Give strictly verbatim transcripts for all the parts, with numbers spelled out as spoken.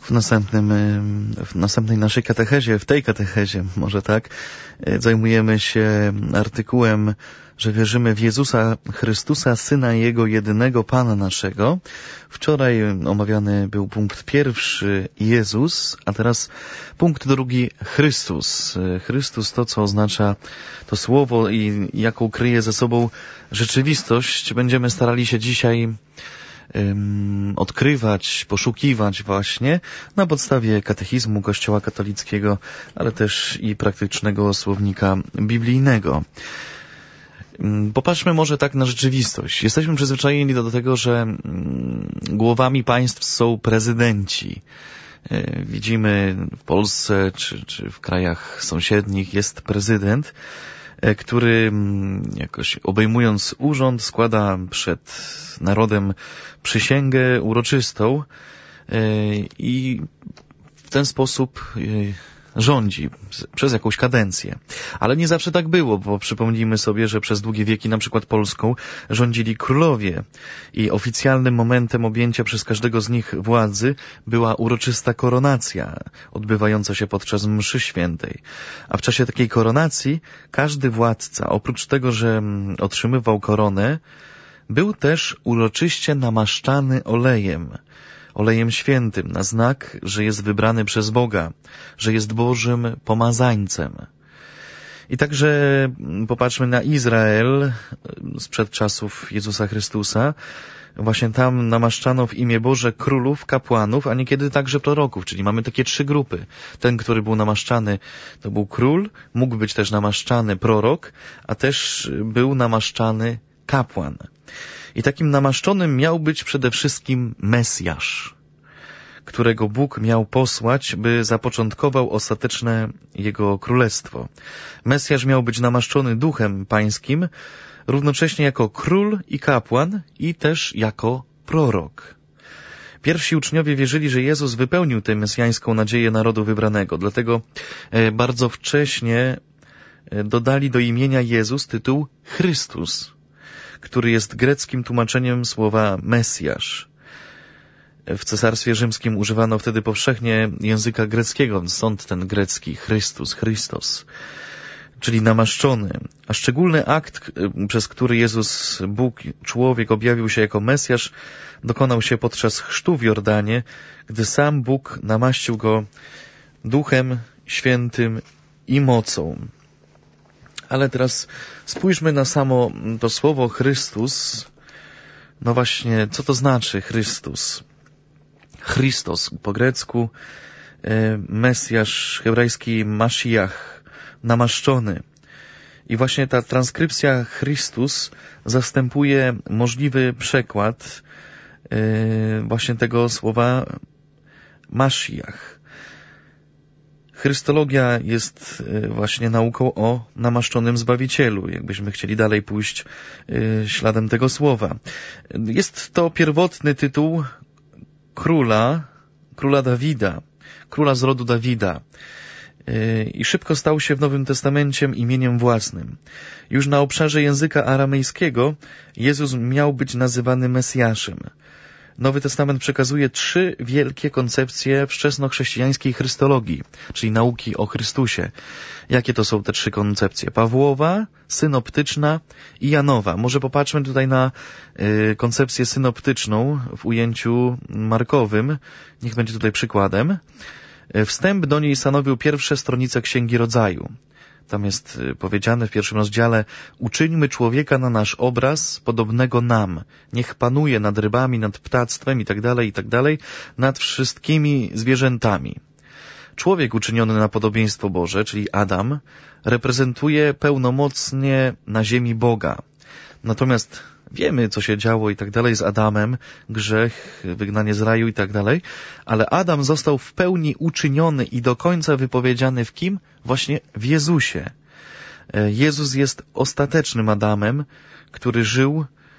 W następnym, w następnej naszej katechezie, w tej katechezie, może tak, zajmujemy się artykułem, że wierzymy w Jezusa Chrystusa, Syna Jego jedynego, Pana naszego. Wczoraj omawiany był punkt pierwszy, Jezus, a teraz punkt drugi, Chrystus. Chrystus to, co oznacza to słowo i jaką kryje ze sobą rzeczywistość. Będziemy starali się dzisiaj Um, odkrywać, poszukiwać właśnie na podstawie katechizmu Kościoła katolickiego, ale też i praktycznego słownika biblijnego. Um, popatrzmy może tak na rzeczywistość. Jesteśmy przyzwyczajeni do tego, że um, głowami państw są prezydenci. E, widzimy w Polsce czy, czy w krajach sąsiednich jest prezydent, który jakoś obejmując urząd składa przed narodem przysięgę uroczystą i w ten sposób rządzi przez jakąś kadencję. Ale nie zawsze tak było, bo przypomnijmy sobie, że przez długie wieki na przykład Polską rządzili królowie i oficjalnym momentem objęcia przez każdego z nich władzy była uroczysta koronacja, odbywająca się podczas mszy świętej. A w czasie takiej koronacji każdy władca, oprócz tego, że otrzymywał koronę, był też uroczyście namaszczany olejem. Olejem świętym, na znak, że jest wybrany przez Boga, że jest Bożym pomazańcem. I także popatrzmy na Izrael sprzed czasów Jezusa Chrystusa. Właśnie tam namaszczano w imię Boże królów, kapłanów, a niekiedy także proroków, czyli mamy takie trzy grupy. Ten, który był namaszczany, to był król, mógł być też namaszczany prorok, a też był namaszczany kapłan. I takim namaszczonym miał być przede wszystkim Mesjasz, którego Bóg miał posłać, by zapoczątkował ostateczne Jego królestwo. Mesjasz miał być namaszczony Duchem Pańskim, równocześnie jako król i kapłan i też jako prorok. Pierwsi uczniowie wierzyli, że Jezus wypełnił tę mesjańską nadzieję narodu wybranego, dlatego bardzo wcześnie dodali do imienia Jezus tytuł Chrystus, który jest greckim tłumaczeniem słowa Mesjasz. W Cesarstwie Rzymskim używano wtedy powszechnie języka greckiego, stąd ten grecki Chrystus, Christos, czyli namaszczony. A szczególny akt, przez który Jezus, Bóg, człowiek objawił się jako Mesjasz, dokonał się podczas chrztu w Jordanie, gdy sam Bóg namaścił go Duchem Świętym i mocą. Ale teraz spójrzmy na samo to słowo Chrystus. No właśnie, co to znaczy Chrystus? Christos po grecku, Mesjasz, hebrajski Mashiach, namaszczony. I właśnie ta transkrypcja Chrystus zastępuje możliwy przekład właśnie tego słowa Mashiach. Chrystologia jest właśnie nauką o namaszczonym Zbawicielu, jakbyśmy chcieli dalej pójść śladem tego słowa. Jest to pierwotny tytuł króla, króla Dawida, króla z rodu Dawida i szybko stał się w Nowym Testamencie imieniem własnym. Już na obszarze języka aramejskiego Jezus miał być nazywany Mesjaszem. Nowy Testament przekazuje trzy wielkie koncepcje wczesnochrześcijańskiej chrystologii, czyli nauki o Chrystusie. Jakie to są te trzy koncepcje? Pawłowa, synoptyczna i Janowa. Może popatrzmy tutaj na y, koncepcję synoptyczną w ujęciu markowym. Niech będzie tutaj przykładem. Wstęp do niej stanowił pierwsze stronice Księgi Rodzaju. Tam jest powiedziane w pierwszym rozdziale: uczyńmy człowieka na nasz obraz, podobnego nam. Niech panuje nad rybami, nad ptactwem i tak dalej, i tak dalej, nad wszystkimi zwierzętami. Człowiek uczyniony na podobieństwo Boże, czyli Adam, reprezentuje pełnomocnie na ziemi Boga. Natomiast wiemy, co się działo i tak dalej z Adamem, grzech, wygnanie z raju i tak dalej, ale Adam został w pełni uczyniony i do końca wypowiedziany w kim? Właśnie w Jezusie. Jezus jest ostatecznym Adamem, który żył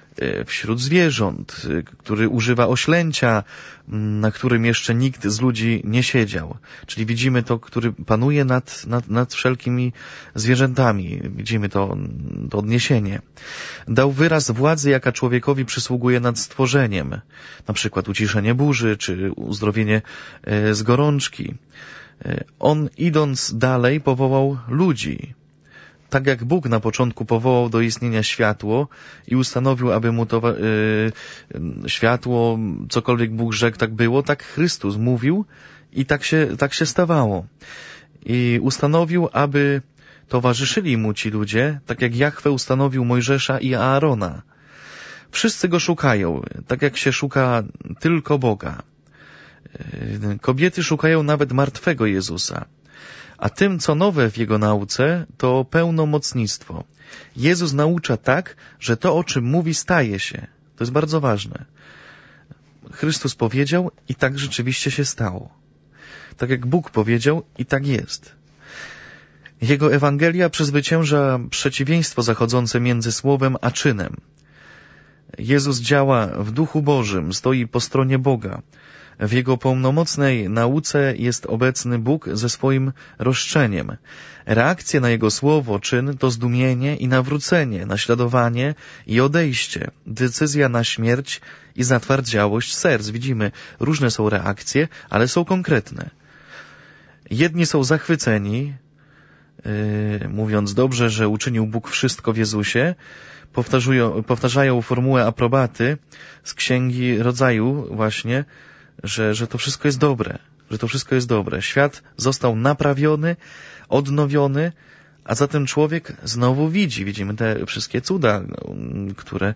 wśród zwierząt, który używa oślęcia, na którym jeszcze nikt z ludzi nie siedział. Czyli widzimy to, który panuje nad, nad, nad wszelkimi zwierzętami. Widzimy to, to odniesienie. Dał wyraz władzy, jaka człowiekowi przysługuje nad stworzeniem. Na przykład uciszenie burzy, czy uzdrowienie z gorączki. On, idąc dalej, powołał ludzi. Tak jak Bóg na początku powołał do istnienia światło i ustanowił, aby mu to yy, światło, cokolwiek Bóg rzekł, tak było, tak Chrystus mówił i tak się, tak się stawało. I ustanowił, aby towarzyszyli mu ci ludzie, tak jak Jahwe ustanowił Mojżesza i Aarona. Wszyscy go szukają, tak jak się szuka tylko Boga. Yy, kobiety szukają nawet martwego Jezusa. A tym, co nowe w Jego nauce, to pełnomocnictwo. Jezus naucza tak, że to, o czym mówi, staje się. To jest bardzo ważne. Chrystus powiedział i tak rzeczywiście się stało. Tak jak Bóg powiedział i tak jest. Jego Ewangelia przezwycięża przeciwieństwo zachodzące między słowem a czynem. Jezus działa w Duchu Bożym, stoi po stronie Boga. W Jego pełnomocnej nauce jest obecny Bóg ze swoim roszczeniem. Reakcja na Jego słowo, czyn to zdumienie i nawrócenie, naśladowanie i odejście, decyzja na śmierć i zatwardziałość serc. Widzimy, różne są reakcje, ale są konkretne. Jedni są zachwyceni, yy, mówiąc dobrze, że uczynił Bóg wszystko w Jezusie, powtarzają, powtarzają formułę aprobaty z Księgi Rodzaju właśnie, Że, że to wszystko jest dobre, że to wszystko jest dobre. Świat został naprawiony, odnowiony, a zatem człowiek znowu widzi. Widzimy te wszystkie cuda, które,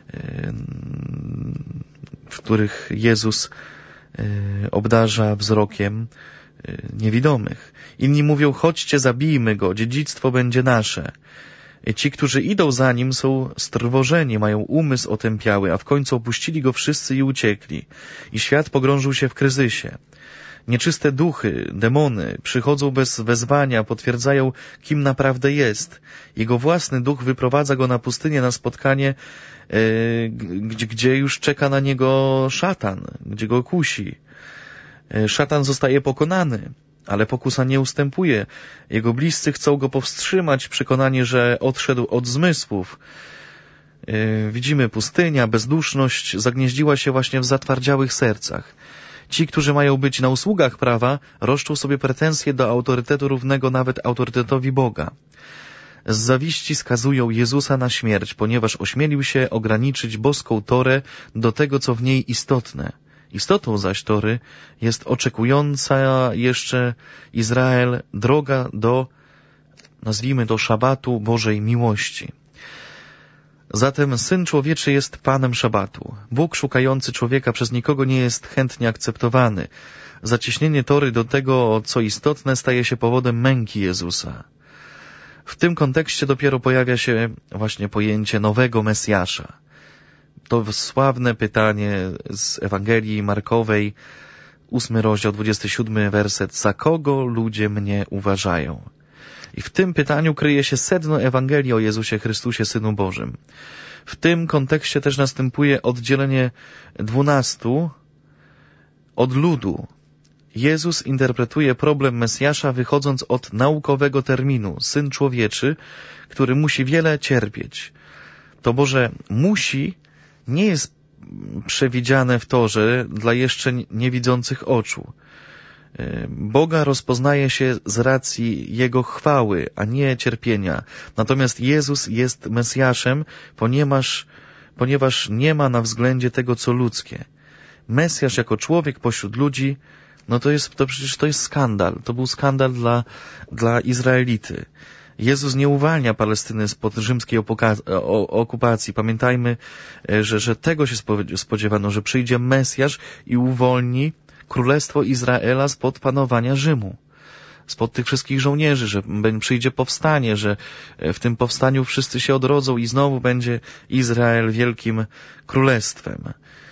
w których Jezus obdarza wzrokiem niewidomych. Inni mówią, chodźcie, zabijmy go, dziedzictwo będzie nasze. Ci, którzy idą za nim, są strwożeni, mają umysł otępiały, a w końcu opuścili go wszyscy i uciekli. I świat pogrążył się w kryzysie. Nieczyste duchy, demony przychodzą bez wezwania, potwierdzają, kim naprawdę jest. Jego własny duch wyprowadza go na pustynię na spotkanie, yy, gdzie, gdzie już czeka na niego szatan, gdzie go kusi. Yy, szatan zostaje pokonany. Ale pokusa nie ustępuje. Jego bliscy chcą go powstrzymać, przekonani, że odszedł od zmysłów. Yy, widzimy, pustynia, bezduszność zagnieździła się właśnie w zatwardziałych sercach. Ci, którzy mają być na usługach prawa, roszczą sobie pretensje do autorytetu równego nawet autorytetowi Boga. Z zawiści skazują Jezusa na śmierć, ponieważ ośmielił się ograniczyć boską Torę do tego, co w niej istotne. Istotą zaś Tory jest oczekująca jeszcze Izrael droga do, nazwijmy to, szabatu Bożej miłości. Zatem Syn Człowieczy jest Panem szabatu. Bóg szukający człowieka przez nikogo nie jest chętnie akceptowany. Zacieśnienie Tory do tego, co istotne, staje się powodem męki Jezusa. W tym kontekście dopiero pojawia się właśnie pojęcie nowego Mesjasza. To sławne pytanie z Ewangelii Markowej, ósmy rozdział, dwudziesty siódmy werset. Za kogo ludzie mnie uważają? I w tym pytaniu kryje się sedno Ewangelii o Jezusie Chrystusie, Synu Bożym. W tym kontekście też następuje oddzielenie dwunastu od ludu. Jezus interpretuje problem Mesjasza wychodząc od naukowego terminu Syn Człowieczy, który musi wiele cierpieć. To Boże musi nie jest przewidziane w Torze dla jeszcze niewidzących oczu. Boga rozpoznaje się z racji Jego chwały, a nie cierpienia. Natomiast Jezus jest Mesjaszem, ponieważ, ponieważ nie ma na względzie tego, co ludzkie. Mesjasz jako człowiek pośród ludzi, no to jest, to przecież to jest skandal. To był skandal dla, dla Izraelity. Jezus nie uwalnia Palestyny spod rzymskiej okupacji. Pamiętajmy, że, że tego się spodziewano, że przyjdzie Mesjasz i uwolni Królestwo Izraela spod panowania Rzymu, spod tych wszystkich żołnierzy, że przyjdzie powstanie, że w tym powstaniu wszyscy się odrodzą i znowu będzie Izrael wielkim królestwem.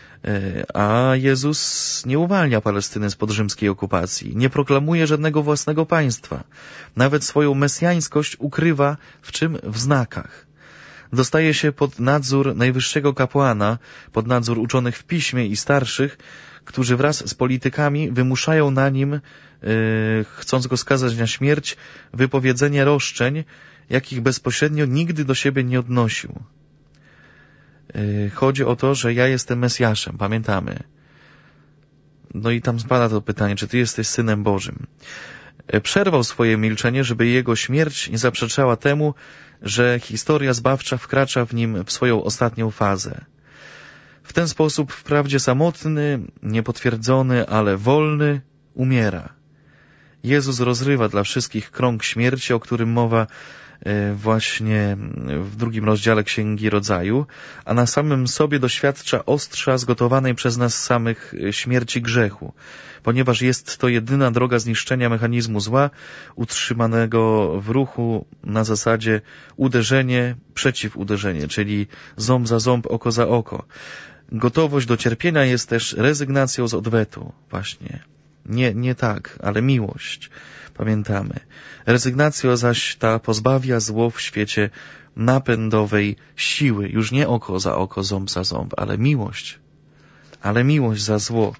A Jezus nie uwalnia Palestyny spod rzymskiej okupacji, nie proklamuje żadnego własnego państwa. Nawet swoją mesjańskość ukrywa w czym? W znakach. dostaje się pod nadzór najwyższego kapłana, pod nadzór uczonych w piśmie i starszych, którzy wraz z politykami wymuszają na nim, yy, chcąc go skazać na śmierć, wypowiedzenie roszczeń, jakich bezpośrednio nigdy do siebie nie odnosił. Yy, chodzi o to, że ja jestem Mesjaszem, pamiętamy. No i tam spada to pytanie, czy ty jesteś Synem Bożym. Yy, przerwał swoje milczenie, żeby jego śmierć nie zaprzeczała temu, że historia zbawcza wkracza w nim w swoją ostatnią fazę. W ten sposób wprawdzie samotny, niepotwierdzony, ale wolny umiera. Jezus rozrywa dla wszystkich krąg śmierci, o którym mowa właśnie w drugim rozdziale Księgi Rodzaju, a na samym sobie doświadcza ostrza zgotowanej przez nas samych śmierci grzechu, ponieważ jest to jedyna droga zniszczenia mechanizmu zła, utrzymanego w ruchu na zasadzie uderzenie przeciw uderzenie, czyli ząb za ząb, oko za oko. Gotowość do cierpienia jest też rezygnacją z odwetu, właśnie. Nie, nie tak, ale miłość. Pamiętamy. Rezygnacja zaś ta pozbawia zło w świecie napędowej siły. Już nie oko za oko, ząb za ząb, ale miłość. Ale miłość za zło.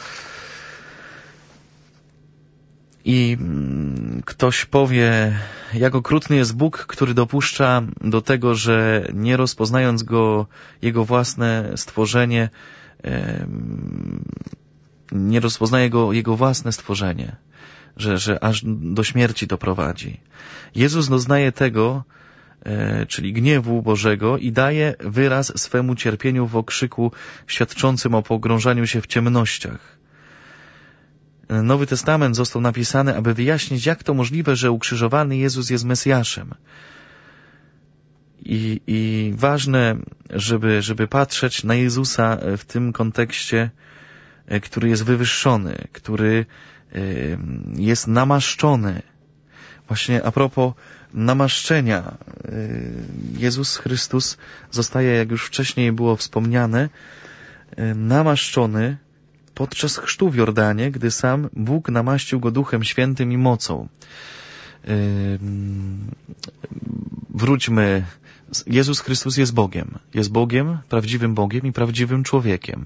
I ktoś powie, jak okrutny jest Bóg, który dopuszcza do tego, że nie rozpoznając Go, Jego własne stworzenie, nie rozpoznaje Go Jego własne stworzenie, że, że aż do śmierci to prowadzi. Jezus doznaje tego, czyli gniewu Bożego i daje wyraz swemu cierpieniu w okrzyku świadczącym o pogrążaniu się w ciemnościach. Nowy Testament został napisany, aby wyjaśnić, jak to możliwe, że ukrzyżowany Jezus jest Mesjaszem. I, i ważne, żeby, żeby patrzeć na Jezusa w tym kontekście, który jest wywyższony, który jest namaszczony. Właśnie a propos namaszczenia, Jezus Chrystus zostaje, jak już wcześniej było wspomniane, namaszczony podczas chrztu w Jordanie, gdy sam Bóg namaścił go Duchem Świętym i mocą. Wróćmy. Jezus Chrystus jest Bogiem. Jest Bogiem, prawdziwym Bogiem i prawdziwym człowiekiem.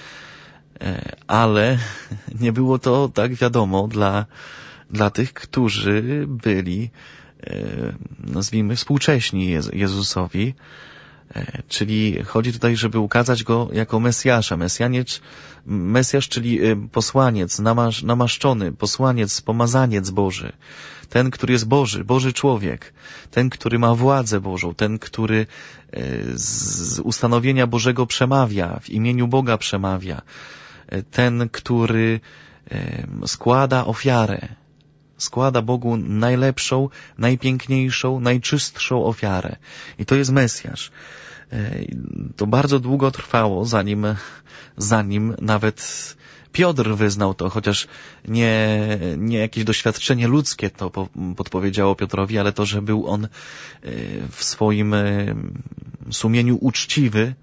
Ale nie było to tak wiadomo dla, dla tych, którzy byli, nazwijmy, współcześni Jezusowi. Czyli chodzi tutaj, żeby ukazać Go jako Mesjasza. Mesjaniec, Mesjasz, czyli posłaniec, namasz, namaszczony, posłaniec, pomazaniec Boży. Ten, który jest Boży, Boży człowiek. Ten, który ma władzę Bożą. Ten, który z ustanowienia Bożego przemawia, w imieniu Boga przemawia. Ten, który składa ofiarę. Składa Bogu najlepszą, najpiękniejszą, najczystszą ofiarę. I to jest Mesjasz. To bardzo długo trwało, zanim, zanim nawet Piotr wyznał to, chociaż nie, nie jakieś doświadczenie ludzkie to podpowiedziało Piotrowi, ale to, że był on w swoim sumieniu uczciwy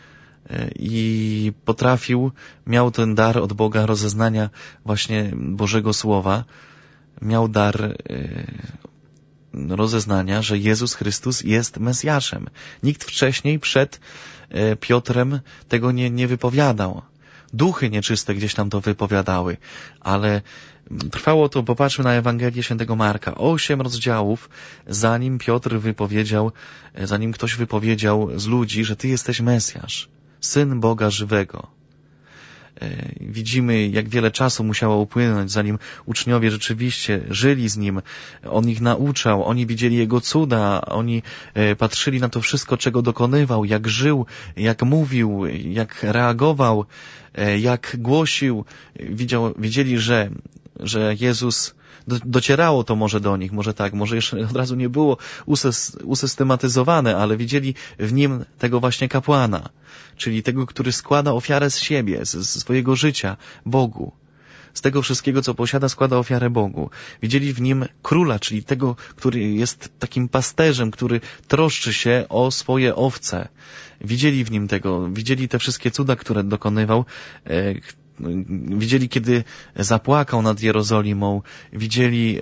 i potrafił, miał ten dar od Boga rozeznania właśnie Bożego Słowa, miał dar rozeznania, że Jezus Chrystus jest Mesjaszem. Nikt wcześniej przed Piotrem tego nie, nie wypowiadał. Duchy nieczyste gdzieś tam to wypowiadały, ale trwało to, popatrzmy na Ewangelię Świętego Marka, osiem rozdziałów, zanim Piotr wypowiedział, zanim ktoś wypowiedział z ludzi, że Ty jesteś Mesjasz, Syn Boga żywego. Widzimy, jak wiele czasu musiało upłynąć, zanim uczniowie rzeczywiście żyli z Nim. On ich nauczał, oni widzieli Jego cuda, oni patrzyli na to wszystko, czego dokonywał, jak żył, jak mówił, jak reagował, jak głosił. Widział, widzieli, że, że Jezus, do, docierało to może do nich, może tak, może jeszcze od razu nie było usys, usystematyzowane, ale widzieli w Nim tego właśnie kapłana, czyli tego, który składa ofiarę z siebie, z, z swojego życia Bogu. Z tego wszystkiego, co posiada, składa ofiarę Bogu. Widzieli w Nim króla, czyli tego, który jest takim pasterzem, który troszczy się o swoje owce. Widzieli w Nim tego, widzieli te wszystkie cuda, które dokonywał, widzieli, kiedy zapłakał nad Jerozolimą, widzieli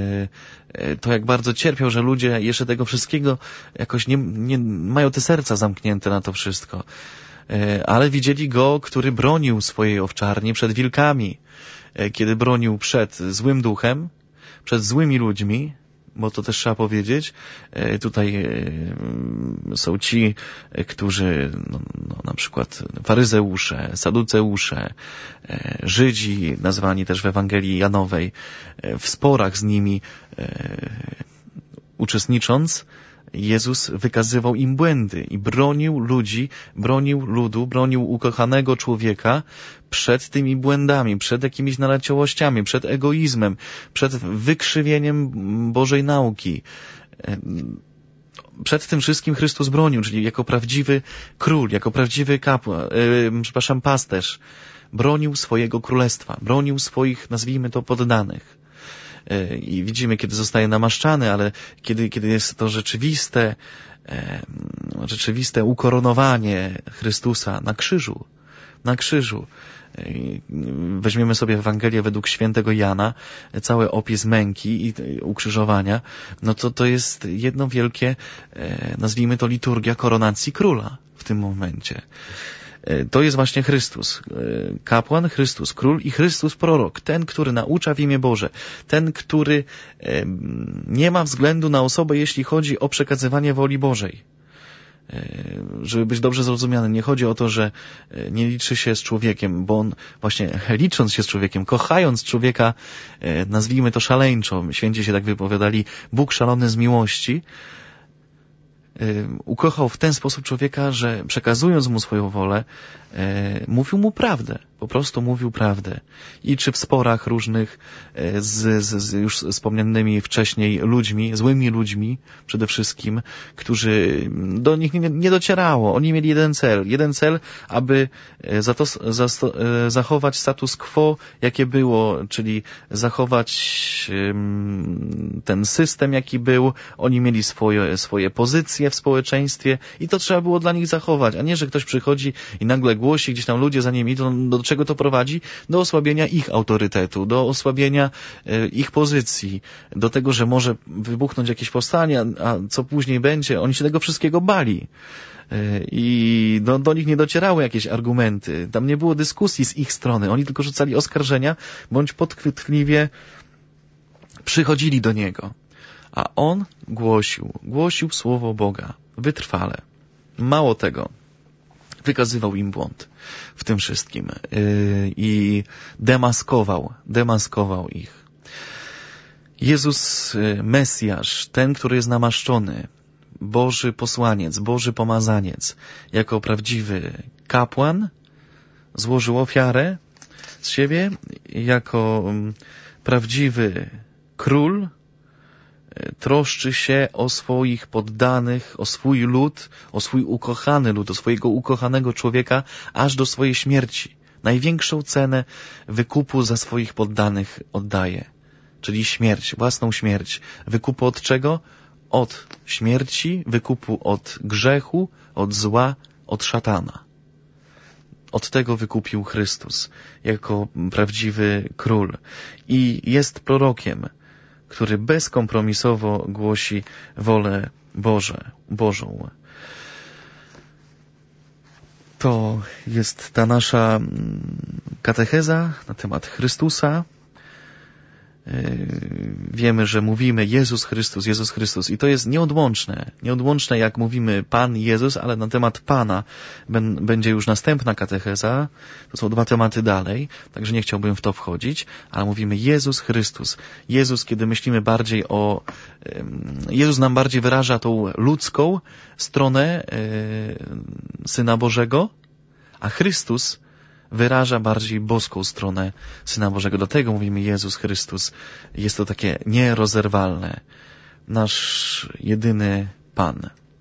to, jak bardzo cierpiał, że ludzie jeszcze tego wszystkiego jakoś nie, nie mają te serca zamknięte na to wszystko. Ale widzieli Go, który bronił swojej owczarni przed wilkami, kiedy bronił przed złym duchem, przed złymi ludźmi, bo to też trzeba powiedzieć. Tutaj są ci, którzy, no, no, na przykład faryzeusze, saduceusze, Żydzi, nazwani też w Ewangelii Janowej, w sporach z nimi uczestnicząc, Jezus wykazywał im błędy i bronił ludzi, bronił ludu, bronił ukochanego człowieka przed tymi błędami, przed jakimiś naleciałościami, przed egoizmem, przed wykrzywieniem Bożej nauki. Przed tym wszystkim Chrystus bronił, czyli jako prawdziwy król, jako prawdziwy kapłan, yy, przepraszam, pasterz, bronił swojego królestwa, bronił swoich, nazwijmy to, poddanych. I widzimy, kiedy zostaje namaszczany, ale kiedy, kiedy jest to rzeczywiste, rzeczywiste ukoronowanie Chrystusa na krzyżu, na krzyżu. Weźmiemy sobie Ewangelię według świętego Jana, cały opis męki i ukrzyżowania, no to to jest jedno wielkie, nazwijmy to, liturgia koronacji króla w tym momencie. To jest właśnie Chrystus, kapłan, Chrystus król i Chrystus prorok, ten, który naucza w imię Boże, ten, który nie ma względu na osobę, jeśli chodzi o przekazywanie woli Bożej. Żeby być dobrze zrozumiany, nie chodzi o to, że nie liczy się z człowiekiem, bo on właśnie licząc się z człowiekiem, kochając człowieka, nazwijmy to szaleńczo, święci się tak wypowiadali, Bóg szalony z miłości, ukochał w ten sposób człowieka, że przekazując mu swoją wolę, mówił mu prawdę. Po prostu mówił prawdę. I czy w sporach różnych z, z, z już wspomnianymi wcześniej ludźmi, złymi ludźmi przede wszystkim, którzy do nich nie, nie docierało. Oni mieli jeden cel. Jeden cel, aby za to, za, zachować status quo, jakie było, czyli zachować um, ten system, jaki był. Oni mieli swoje, swoje pozycje w społeczeństwie i to trzeba było dla nich zachować, a nie, że ktoś przychodzi i nagle głosi, gdzieś tam ludzie za nim idą. Do czego to prowadzi? Do osłabienia ich autorytetu, do osłabienia e, ich pozycji, do tego, że może wybuchnąć jakieś powstanie, a, a co później będzie? Oni się tego wszystkiego bali. E, I do, do nich nie docierały jakieś argumenty. Tam nie było dyskusji z ich strony. Oni tylko rzucali oskarżenia, bądź podchwytliwie przychodzili do Niego. A On głosił, głosił słowo Boga wytrwale. Mało tego, wykazywał im błąd w tym wszystkim yy, i demaskował, demaskował ich. Jezus, Mesjasz, ten, który jest namaszczony, Boży posłaniec, Boży pomazaniec, jako prawdziwy kapłan, złożył ofiarę z siebie, jako prawdziwy król, troszczy się o swoich poddanych, o swój lud, o swój ukochany lud, o swojego ukochanego człowieka, aż do swojej śmierci. Największą cenę wykupu za swoich poddanych oddaje, czyli śmierć, własną śmierć. Wykupu od czego? Od śmierci, wykupu od grzechu, od zła, od szatana. Od tego wykupił Chrystus, jako prawdziwy król. I jest prorokiem, który bezkompromisowo głosi wolę Boże, Bożą. To jest ta nasza katecheza na temat Chrystusa. Wiemy, że mówimy Jezus Chrystus, Jezus Chrystus i to jest nieodłączne. Nieodłączne, jak mówimy Pan Jezus, ale na temat Pana będzie już następna katecheza. To są dwa tematy dalej, także nie chciałbym w to wchodzić, ale mówimy Jezus Chrystus. Jezus, kiedy myślimy bardziej o... Jezus nam bardziej wyraża tą ludzką stronę Syna Bożego, a Chrystus wyraża bardziej boską stronę Syna Bożego. Dlatego mówimy Jezus Chrystus. Jest to takie nierozerwalne. Nasz jedyny Pan.